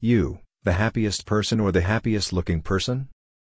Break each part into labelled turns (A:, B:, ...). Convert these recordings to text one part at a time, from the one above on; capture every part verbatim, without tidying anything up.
A: You, the happiest person or the happiest looking person?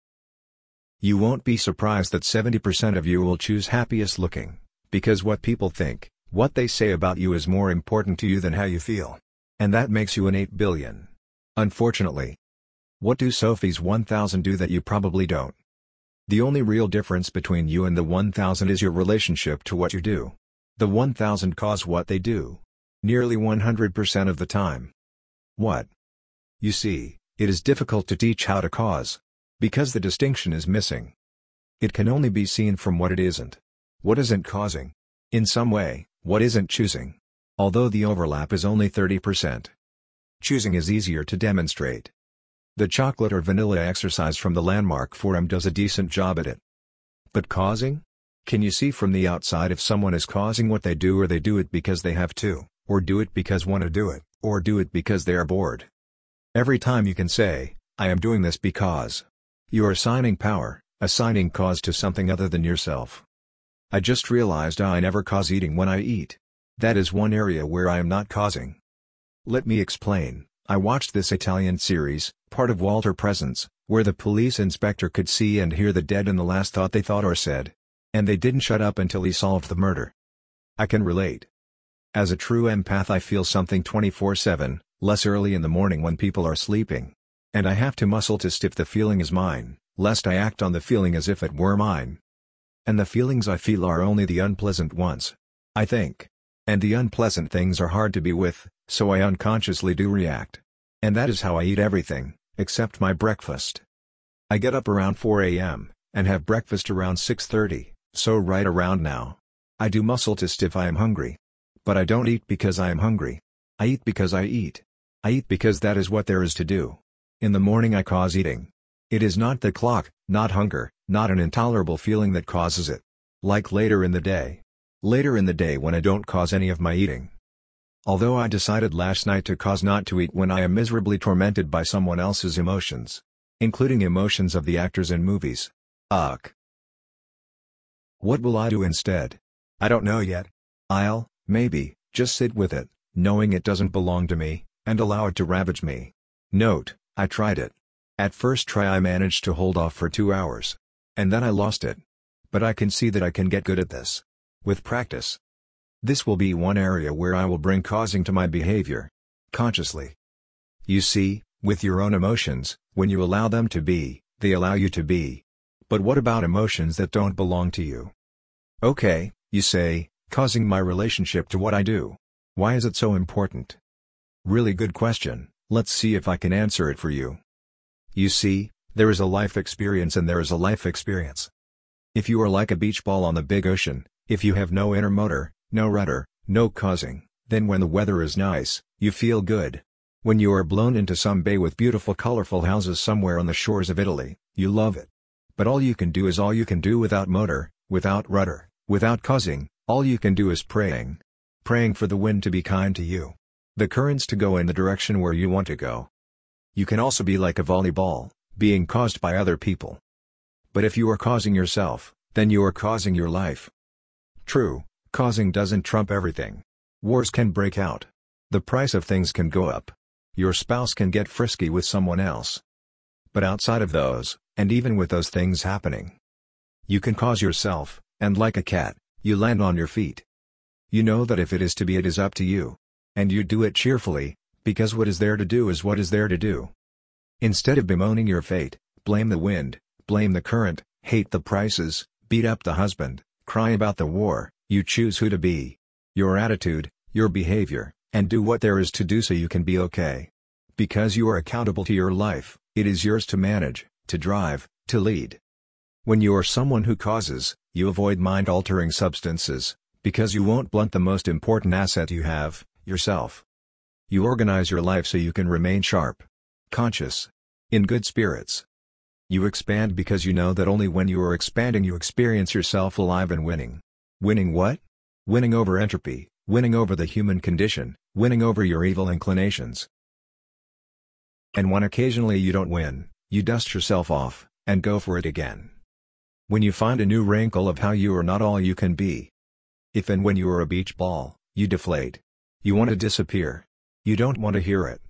A: You won't be surprised that seventy percent of you will choose happiest looking, because what people think, what they say about you is more important to you than how you feel. And that makes you an eight billion. Unfortunately. What do Sophie's one thousand do that you probably don't? The only real difference between you and the one thousand is your relationship to what you do. The one thousand cause what they do. Nearly one hundred percent of the time. What? You see, it is difficult to teach how to cause. Because the distinction is missing. It can only be seen from what it isn't. What isn't causing? In some way, what isn't choosing? Although the overlap is only thirty percent. Choosing is easier to demonstrate. The chocolate or vanilla exercise from the Landmark Forum does a decent job at it. But causing? Can you see from the outside if someone is causing what they do, or they do it because they have to, or do it because want to do it, or do it because they are bored? Every time you can say, I am doing this because. You are assigning power, assigning cause to something other than yourself. I just realized I never cause eating when I eat. That is one area where I am not causing. Let me explain. I watched this Italian series, part of Walter Presents, where the police inspector could see and hear the dead in the last thought they thought or said. And they didn't shut up until he solved the murder. I can relate. As a true empath, I feel something twenty-four seven, less early in the morning when people are sleeping. And I have to muscle to stiff the feeling is mine, lest I act on the feeling as if it were mine. And the feelings I feel are only the unpleasant ones. I think. And the unpleasant things are hard to be with, so I unconsciously do react. And that is how I eat everything, except my breakfast. I get up around four A M, and have breakfast around six thirty, so right around now. I do muscle to stiff I am hungry. But I don't eat because I am hungry. I eat because I eat. I eat because that is what there is to do. In the morning I cause eating. It is not the clock, not hunger, not an intolerable feeling that causes it. Like later in the day. Later in the day when I don't cause any of my eating. Although I decided last night to cause not to eat when I am miserably tormented by someone else's emotions. Including emotions of the actors in movies. Ugh. What will I do instead? I don't know yet. I'll, maybe, just sit with it, knowing it doesn't belong to me, and allow it to ravage me. Note, I tried it. At first try I managed to hold off for two hours. And then I lost it. But I can see that I can get good at this. With practice. This will be one area where I will bring causing to my behavior. Consciously. You see, with your own emotions, when you allow them to be, they allow you to be. But what about emotions that don't belong to you? Okay, you say, causing my relationship to what I do. Why is it so important? Really good question, let's see if I can answer it for you. You see, there is a life experience and there is a life experience. If you are like a beach ball on the big ocean, if you have no inner motor, no rudder, no causing, then when the weather is nice, you feel good. When you are blown into some bay with beautiful colorful houses somewhere on the shores of Italy, you love it. But all you can do is all you can do without motor, without rudder, without causing, all you can do is praying. Praying for the wind to be kind to you. The currents to go in the direction where you want to go. You can also be like a volleyball, being caused by other people. But if you are causing yourself, then you are causing your life. True, causing doesn't trump everything. Wars can break out. The price of things can go up. Your spouse can get frisky with someone else. But outside of those, and even with those things happening, you can cause yourself, and like a cat, you land on your feet. You know that if it is to be, it is up to you. And you do it cheerfully, because what is there to do is what is there to do. Instead of bemoaning your fate, blame the wind, blame the current, hate the prices, beat up the husband, cry about the war, you choose who to be. Your attitude, your behavior, and do what there is to do so you can be okay. Because you are accountable to your life, it is yours to manage, to drive, to lead. When you are someone who causes, you avoid mind-altering substances, because you won't blunt the most important asset you have, yourself. You organize your life so you can remain sharp, conscious, in good spirits. You expand because you know that only when you are expanding you experience yourself alive and winning. Winning what? Winning over entropy, winning over the human condition, winning over your evil inclinations. And when occasionally you don't win, you dust yourself off, and go for it again. When you find a new wrinkle of how you are not all you can be. If and when you are a beach ball, you deflate. You want to disappear. You don't want to hear it.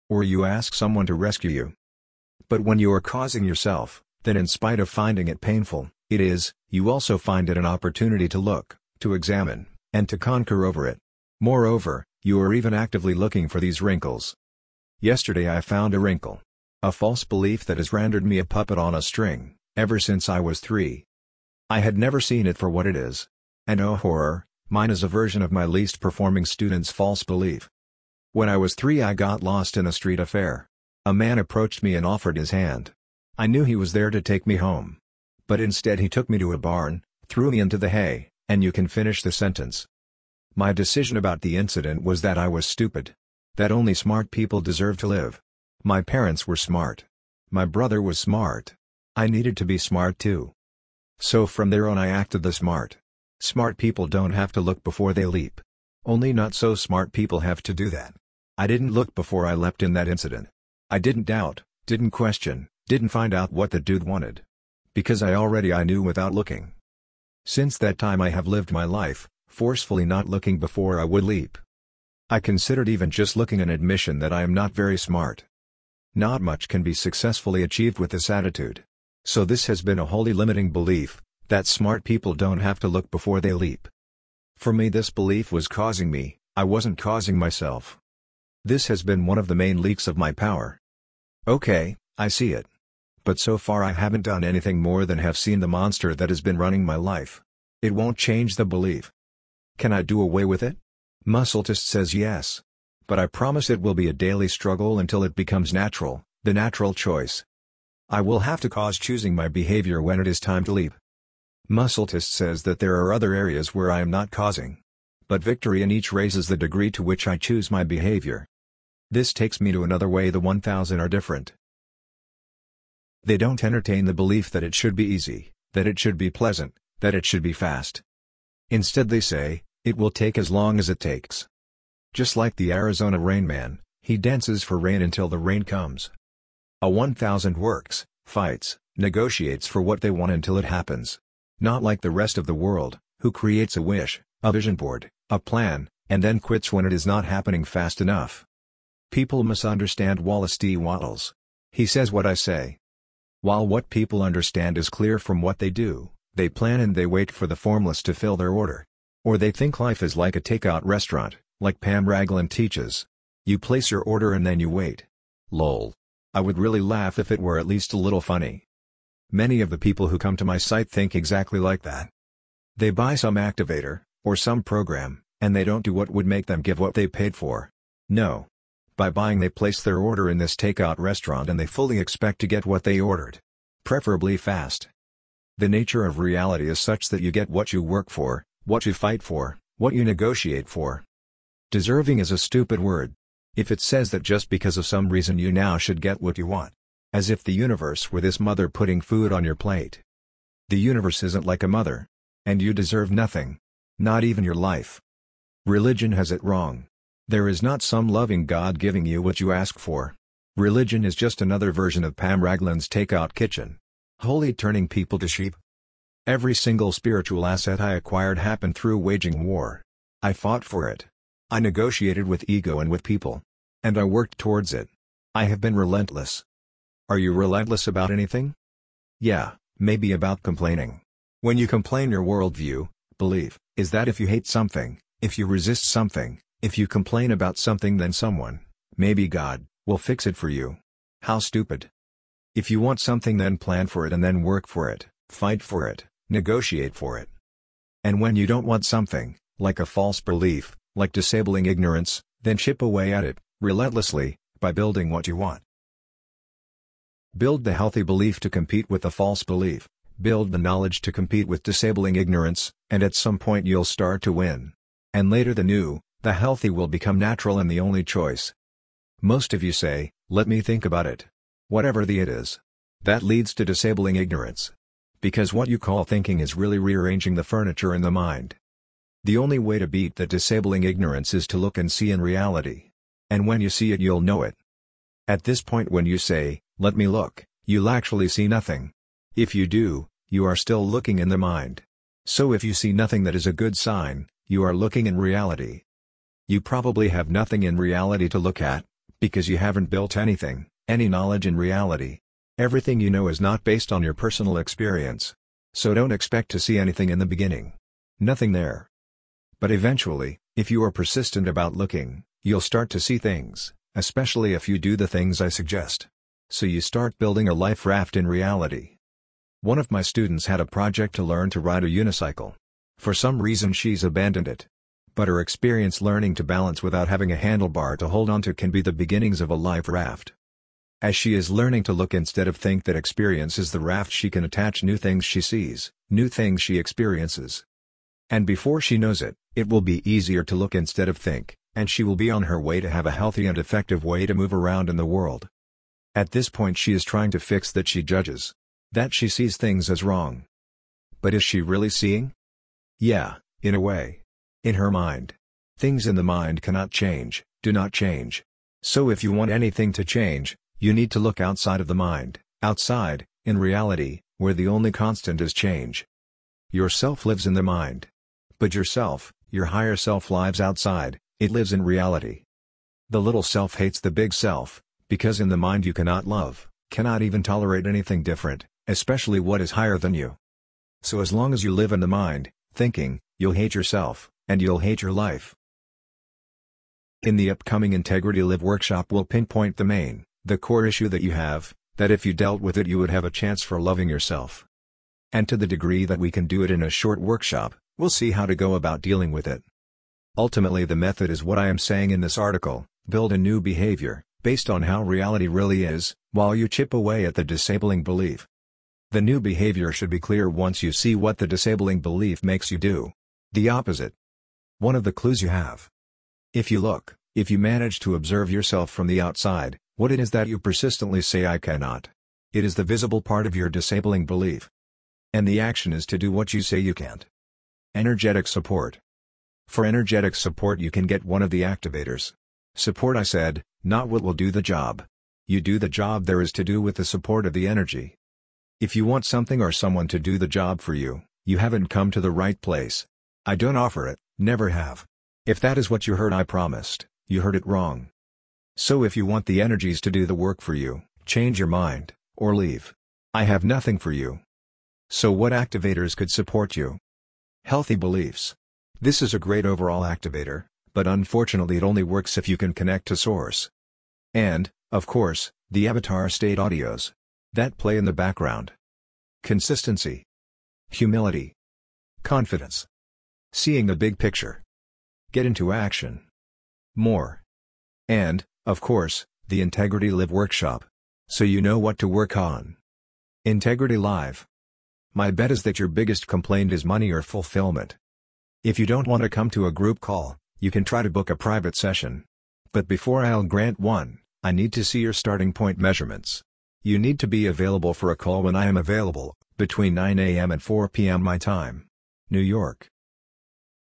A: Or you ask someone to rescue you. But when you are causing yourself, then in spite of finding it painful, it is, you also find it an opportunity to look, to examine, and to conquer over it. Moreover, you are even actively looking for these wrinkles. Yesterday I found a wrinkle. A false belief that has rendered me a puppet on a string, ever since I was three. I had never seen it for what it is. And oh horror, mine is a version of my least performing student's false belief. When I was three I got lost in a street affair. A man approached me and offered his hand. I knew he was there to take me home. But instead he took me to a barn, threw me into the hay, and you can finish the sentence. My decision about the incident was that I was stupid. That only smart people deserve to live. My parents were smart. My brother was smart. I needed to be smart too. So from there on I acted the smart. Smart people don't have to look before they leap. Only not so smart people have to do that. I didn't look before I leapt in that incident. I didn't doubt, didn't question, didn't find out what the dude wanted. Because I already I knew without looking. Since that time I have lived my life, forcefully not looking before I would leap. I considered even just looking an admission that I am not very smart. Not much can be successfully achieved with this attitude. So this has been a wholly limiting belief, that smart people don't have to look before they leap. For me this belief was causing me, I wasn't causing myself. This has been one of the main leaks of my power. Okay, I see it. But so far I haven't done anything more than have seen the monster that has been running my life. It won't change the belief. Can I do away with it? Muscultist says yes. But I promise it will be a daily struggle until it becomes natural, the natural choice. I will have to cause choosing my behavior when it is time to leap. Muscultist says that there are other areas where I am not causing. But victory in each raises the degree to which I choose my behavior. This takes me to another way the one thousand are different. They don't entertain the belief that it should be easy, that it should be pleasant, that it should be fast. Instead they say, it will take as long as it takes. Just like the Arizona Rain Man, he dances for rain until the rain comes. A one thousand works, fights, negotiates for what they want until it happens. Not like the rest of the world, who creates a wish, a vision board, a plan, and then quits when it is not happening fast enough. People misunderstand Wallace D. Wattles. He says what I say. While what people understand is clear from what they do, they plan and they wait for the formless to fill their order. Or they think life is like a takeout restaurant, like Pam Raglan teaches. You place your order and then you wait. Lol. I would really laugh if it were at least a little funny. Many of the people who come to my site think exactly like that. They buy some activator, or some program, and they don't do what would make them give what they paid for. No. By buying they place their order in this takeout restaurant and they fully expect to get what they ordered. Preferably fast. The nature of reality is such that you get what you work for, what you fight for, what you negotiate for. Deserving is a stupid word. If it says that just because of some reason you now should get what you want. As if the universe were this mother putting food on your plate. The universe isn't like a mother. And you deserve nothing. Not even your life. Religion has it wrong. There is not some loving God giving you what you ask for. Religion is just another version of Pam Raglan's takeout kitchen. Wholly turning people to sheep. Every single spiritual asset I acquired happened through waging war. I fought for it. I negotiated with ego and with people. And I worked towards it. I have been relentless. Are you relentless about anything? Yeah, maybe about complaining. When you complain, your worldview, belief, is that if you hate something, if you resist something, if you complain about something, then someone, maybe God, will fix it for you. How stupid. If you want something, then plan for it and then work for it, fight for it, negotiate for it. And when you don't want something, like a false belief, like disabling ignorance, then chip away at it, relentlessly, by building what you want. Build the healthy belief to compete with the false belief, build the knowledge to compete with disabling ignorance, and at some point you'll start to win. And later the new, the healthy will become natural and the only choice. Most of you say, let me think about it. Whatever the it is. That leads to disabling ignorance. Because what you call thinking is really rearranging the furniture in the mind. The only way to beat that disabling ignorance is to look and see in reality. And when you see it, you'll know it. At this point, when you say, let me look, you'll actually see nothing. If you do, you are still looking in the mind. So if you see nothing, that is a good sign, you are looking in reality. You probably have nothing in reality to look at, Because you haven't built anything, any knowledge in reality. Everything you know is not based on your personal experience. So don't expect to see anything in the beginning. Nothing there. But eventually, if you are persistent about looking, you'll start to see things, especially if you do the things I suggest. So you start building a life raft in reality. One of my students had a project to learn to ride a unicycle. For some reason she's abandoned it. But her experience learning to balance without having a handlebar to hold onto can be the beginnings of a life raft. As she is learning to look instead of think, that experience is the raft, she can attach new things she sees, new things she experiences. And before she knows it, it will be easier to look instead of think, and she will be on her way to have a healthy and effective way to move around in the world. At this point she is trying to fix that she judges. That she sees things as wrong. But is she really seeing? Yeah, in a way. In her mind. Things in the mind cannot change, do not change. So if you want anything to change, you need to look outside of the mind, outside, in reality, where the only constant is change. Yourself lives in the mind. But yourself, your higher self, lives outside, it lives in reality. The little self hates the big self, because in the mind you cannot love, cannot even tolerate anything different, especially what is higher than you. So as long as you live in the mind, thinking, you'll hate yourself, and you'll hate your life. In the upcoming Integrity Live workshop we'll pinpoint the main, the core issue that you have, that if you dealt with it you would have a chance for loving yourself. And to the degree that we can do it in a short workshop, we'll see how to go about dealing with it. Ultimately the method is what I am saying in this article: build a new behavior, based on how reality really is, while you chip away at the disabling belief. The new behavior should be clear once you see what the disabling belief makes you do. The opposite. One of the clues you have. If you look, if you manage to observe yourself from the outside, what it is that you persistently say I cannot. It is the visible part of your disabling belief. And the action is to do what you say you can't. Energetic support. For energetic support you can get one of the activators. Support, I said, not what will do the job. You do the job there is to do with the support of the energy. If you want something or someone to do the job for you, you haven't come to the right place. I don't offer it, never have. If that is what you heard I promised, you heard it wrong. So if you want the energies to do the work for you, change your mind, or leave. I have nothing for you. So what activators could support you? Healthy beliefs. This is a great overall activator, but unfortunately it only works if you can connect to source. And, of course, the avatar state audios. That play in the background. Consistency. Humility. Confidence. Seeing the big picture. Get into action. More. And, of course, the Integrity Live workshop. So you know what to work on. Integrity Live. My bet is that your biggest complaint is money or fulfillment. If you don't want to come to a group call, you can try to book a private session. But before I'll grant one, I need to see your starting point measurements. You need to be available for a call when I am available, between nine A M and four P M my time. New York.